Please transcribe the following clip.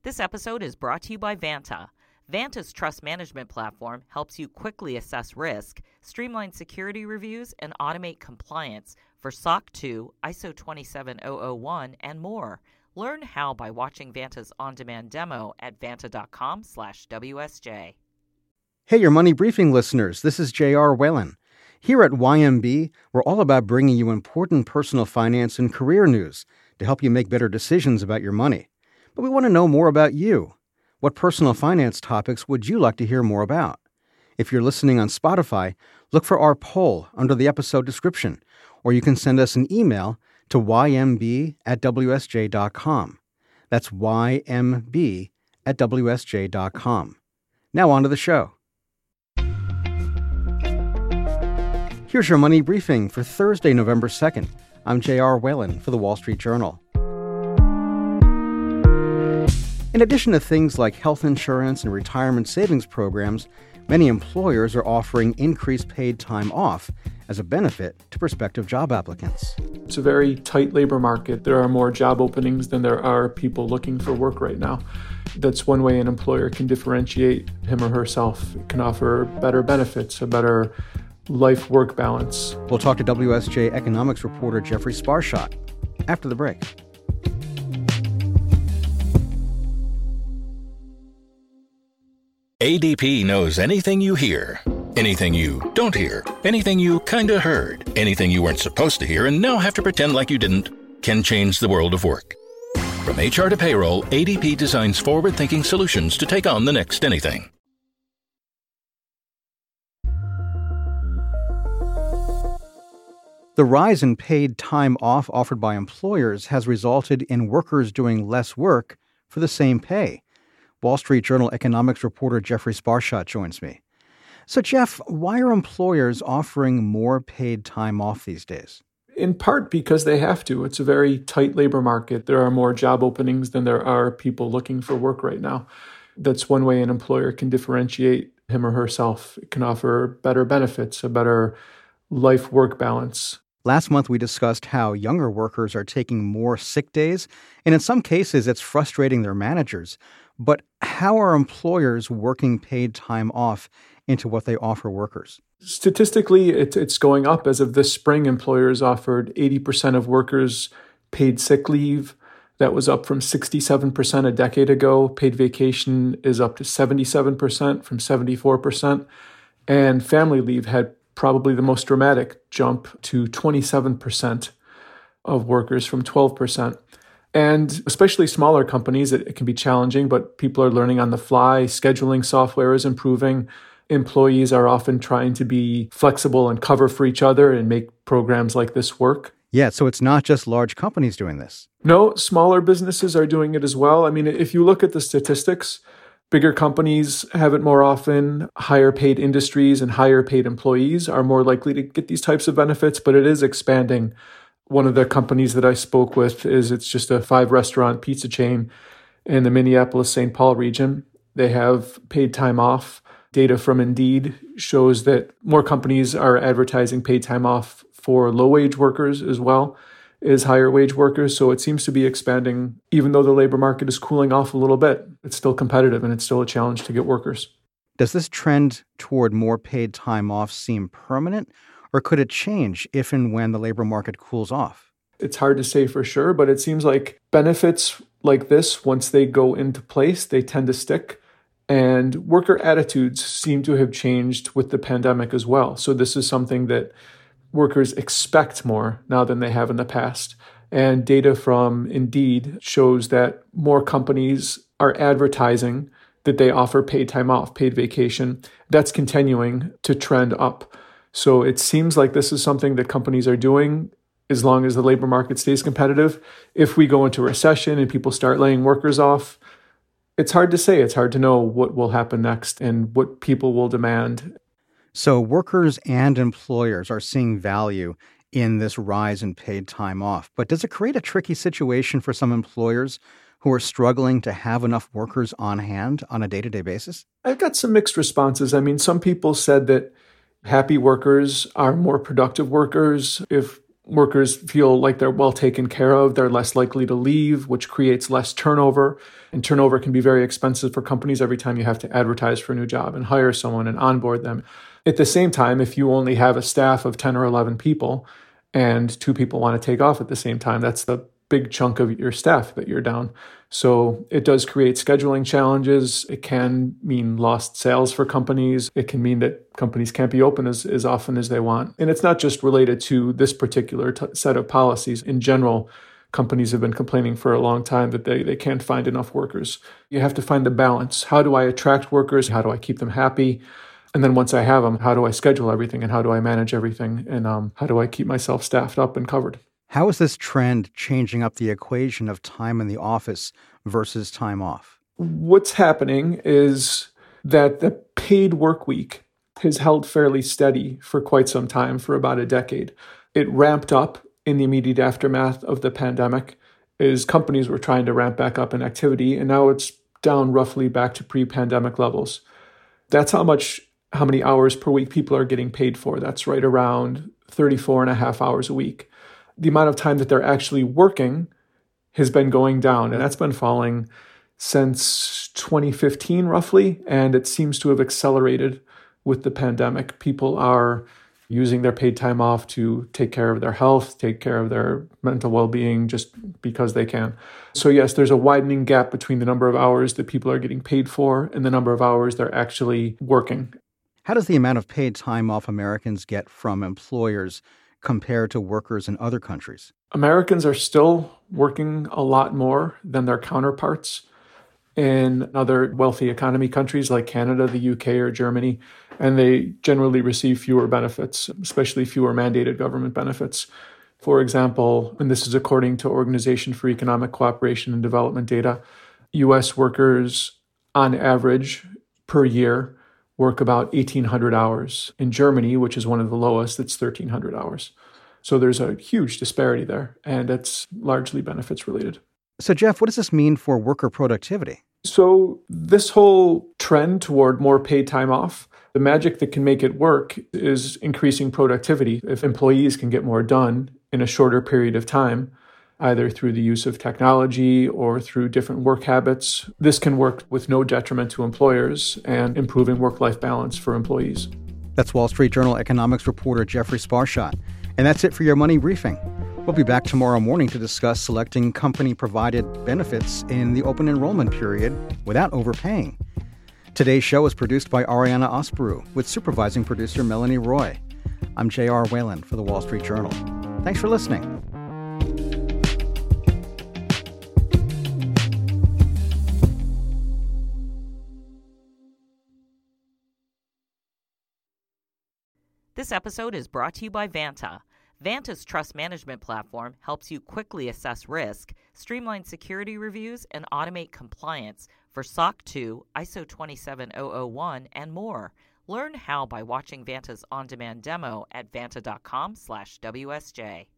This episode is brought to you by Vanta. Vanta's trust management platform helps you quickly assess risk, streamline security reviews, and automate compliance for SOC 2, ISO 27001, and more. Learn how by watching Vanta's on-demand demo at vanta.com/WSJ. Hey, your Money Briefing listeners, this is J.R. Whalen. Here at YMB, we're all about bringing you important personal finance and career news to help you make better decisions about your money. But we want to know more about you. What personal finance topics would you like to hear more about? If you're listening on Spotify, look for our poll under the episode description, or you can send us an email to ymb@wsj.com. That's ymb@wsj.com. Now on to the show. Here's your Money Briefing for Thursday, November 2nd. I'm J.R. Whalen for The Wall Street Journal. In addition to things like health insurance and retirement savings programs, many employers are offering increased paid time off as a benefit to prospective job applicants. It's a very tight labor market. There are more job openings than there are people looking for work right now. That's one way an employer can differentiate him or herself. It can offer better benefits, a better life-work balance. We'll talk to WSJ economics reporter Jeffrey Sparshott after the break. ADP knows anything you hear, anything you don't hear, anything you kinda heard, anything you weren't supposed to hear and now have to pretend like you didn't, can change the world of work. From HR to payroll, ADP designs forward-thinking solutions to take on the next anything. The rise in paid time off offered by employers has resulted in workers doing less work for the same pay. Wall Street Journal economics reporter Jeffrey Sparshott joins me. So, Jeff, why are employers offering more paid time off these days? In part because they have to. It's a very tight labor market. There are more job openings than there are people looking for work right now. That's one way an employer can differentiate him or herself. It can offer better benefits, a better life-work balance. Last month, we discussed how younger workers are taking more sick days, and in some cases, it's frustrating their managers. But how are employers working paid time off into what they offer workers? Statistically, it's going up. As of this spring, employers offered 80% of workers paid sick leave. That was up from 67% a decade ago. Paid vacation is up to 77% from 74%. And family leave had probably the most dramatic jump to 27% of workers from 12%. And especially smaller companies, it can be challenging, but people are learning on the fly. Scheduling software is improving. Employees are often trying to be flexible and cover for each other and make programs like this work. Yeah, so it's not just large companies doing this. No, smaller businesses are doing it as well. I mean, if you look at the statistics, bigger companies have it more often. Higher paid industries and higher paid employees are more likely to get these types of benefits, but it is expanding. One of the companies that I spoke with it's just a 5-restaurant pizza chain in the Minneapolis-St. Paul region. They have paid time off. Data from Indeed shows that more companies are advertising paid time off for low-wage workers as well as higher-wage workers. So it seems to be expanding. Even though the labor market is cooling off a little bit, it's still competitive and it's still a challenge to get workers. Does this trend toward more paid time off seem permanent? Or could it change if and when the labor market cools off? It's hard to say for sure, but it seems like benefits like this, once they go into place, they tend to stick. And worker attitudes seem to have changed with the pandemic as well. So this is something that workers expect more now than they have in the past. And data from Indeed shows that more companies are advertising that they offer paid time off, paid vacation. That's continuing to trend up. So it seems like this is something that companies are doing as long as the labor market stays competitive. If we go into a recession and people start laying workers off, it's hard to say. It's hard to know what will happen next and what people will demand. So workers and employers are seeing value in this rise in paid time off. But does it create a tricky situation for some employers who are struggling to have enough workers on hand on a day-to-day basis? I've got some mixed responses. I mean, some people said that happy workers are more productive workers. If workers feel like they're well taken care of. They're less likely to leave, which creates less turnover. And turnover can be very expensive for companies every time you have to advertise for a new job and hire someone and onboard them. At the same time, if you only have a staff of 10 or 11 people and 2 people want to take off at the same time, that's the big chunk of your staff that you're down. So it does create scheduling challenges. It can mean lost sales for companies. It can mean that companies can't be open as often as they want. And it's not just related to this particular set of policies. In general, companies have been complaining for a long time that they can't find enough workers. You have to find the balance. How do I attract workers? How do I keep them happy? And then once I have them, how do I schedule everything and how do I manage everything? And how do I keep myself staffed up and covered? How is this trend changing up the equation of time in the office versus time off? What's happening is that the paid work week has held fairly steady for quite some time, for about a decade. It ramped up in the immediate aftermath of the pandemic as companies were trying to ramp back up in activity, and now it's down roughly back to pre-pandemic levels. That's how many hours per week people are getting paid for. That's right around 34 and a half hours a week. The amount of time that they're actually working has been going down, and that's been falling since 2015 roughly, and it seems to have accelerated with the pandemic. People are using their paid time off to take care of their health, take care of their mental well-being just because they can. So yes, there's a widening gap between the number of hours that people are getting paid for and the number of hours they're actually working. How does the amount of paid time off Americans get from employers compared to workers in other countries? Americans are still working a lot more than their counterparts in other wealthy economy countries like Canada, the UK, or Germany, and they generally receive fewer benefits, especially fewer mandated government benefits. For example, and this is according to Organization for Economic Cooperation and Development data, U.S. workers on average per year work about 1,800 hours. In Germany, which is one of the lowest, it's 1,300 hours. So there's a huge disparity there, and it's largely benefits related. So Jeff, what does this mean for worker productivity? So this whole trend toward more paid time off, the magic that can make it work is increasing productivity. If employees can get more done in a shorter period of time, either through the use of technology or through different work habits, this can work with no detriment to employers and improving work-life balance for employees. That's Wall Street Journal economics reporter Jeffrey Sparshott. And that's it for your Money Briefing. We'll be back tomorrow morning to discuss selecting company-provided benefits in the open enrollment period without overpaying. Today's show is produced by Ariana Osbrew with supervising producer Melanie Roy. I'm J.R. Whalen for the Wall Street Journal. Thanks for listening. This episode is brought to you by Vanta. Vanta's trust management platform helps you quickly assess risk, streamline security reviews, and automate compliance for SOC 2, ISO 27001, and more. Learn how by watching Vanta's on-demand demo at vanta.com/WSJ.